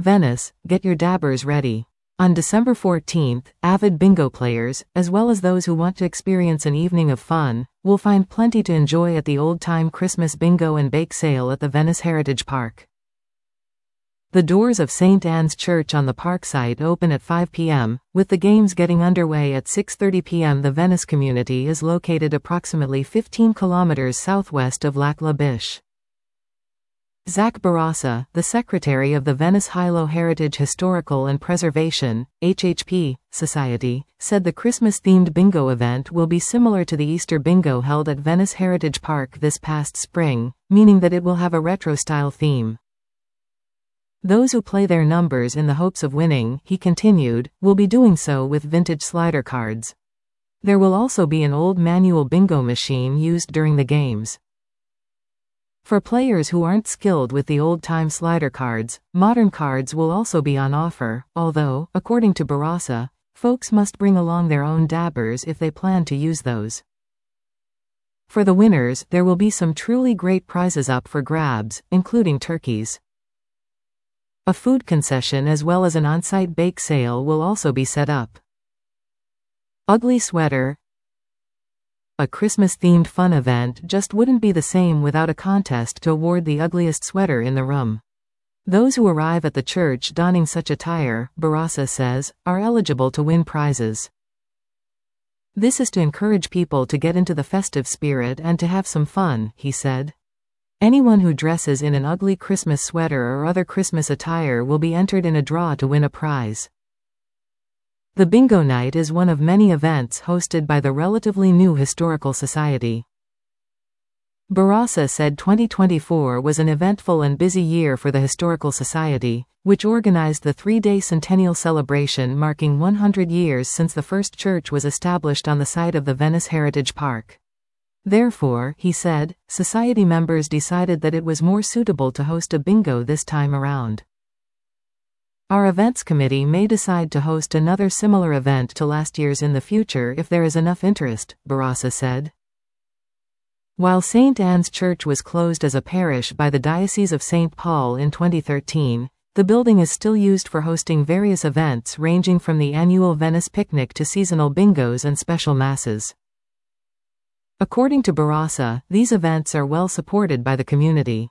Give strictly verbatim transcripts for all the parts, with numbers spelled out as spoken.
Venice, get your dabbers ready. On December fourteenth, avid bingo players, as well as those who want to experience an evening of fun, will find plenty to enjoy at the old-time Christmas bingo and bake sale at the Venice Heritage Park. The doors of Saint Anne's Church on the park site open at five p m, with the games getting underway at six thirty p m The Venice community is located approximately fifteen kilometers southwest of Lac La Biche. Zach Barassa, the secretary of the Venice Hilo Heritage Historical and Preservation (H H P) Society, said the Christmas-themed bingo event will be similar to the Easter bingo held at Venice Heritage Park this past spring, meaning that it will have a retro-style theme. Those who play their numbers in the hopes of winning, he continued, will be doing so with vintage slider cards. There will also be an old manual bingo machine used during the games. For players who aren't skilled with the old-time slider cards, modern cards will also be on offer, although, according to Barassa, folks must bring along their own dabbers if they plan to use those. For the winners, there will be some truly great prizes up for grabs, including turkeys. A food concession as well as an on-site bake sale will also be set up. Ugly sweater. A Christmas-themed fun event just wouldn't be the same without a contest to award the ugliest sweater in the room. Those who arrive at the church donning such attire, Barassa says, are eligible to win prizes. This is to encourage people to get into the festive spirit and to have some fun, he said. Anyone who dresses in an ugly Christmas sweater or other Christmas attire will be entered in a draw to win a prize. The Bingo Night is one of many events hosted by the relatively new Historical Society. Barassa said twenty twenty-four was an eventful and busy year for the Historical Society, which organized the three-day centennial celebration marking one hundred years since the first church was established on the site of the Venice Heritage Park. Therefore, he said, society members decided that it was more suitable to host a bingo this time around. Our events committee may decide to host another similar event to last year's in the future if there is enough interest, Barassa said. While Saint Anne's Church was closed as a parish by the Diocese of Saint Paul in twenty thirteen, the building is still used for hosting various events ranging from the annual Venice Picnic to seasonal bingos and special masses. According to Barassa, these events are well supported by the community.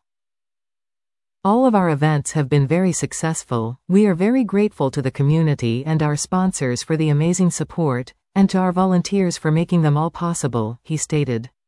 All of our events have been very successful. We are very grateful to the community and our sponsors for the amazing support, and to our volunteers for making them all possible, he stated.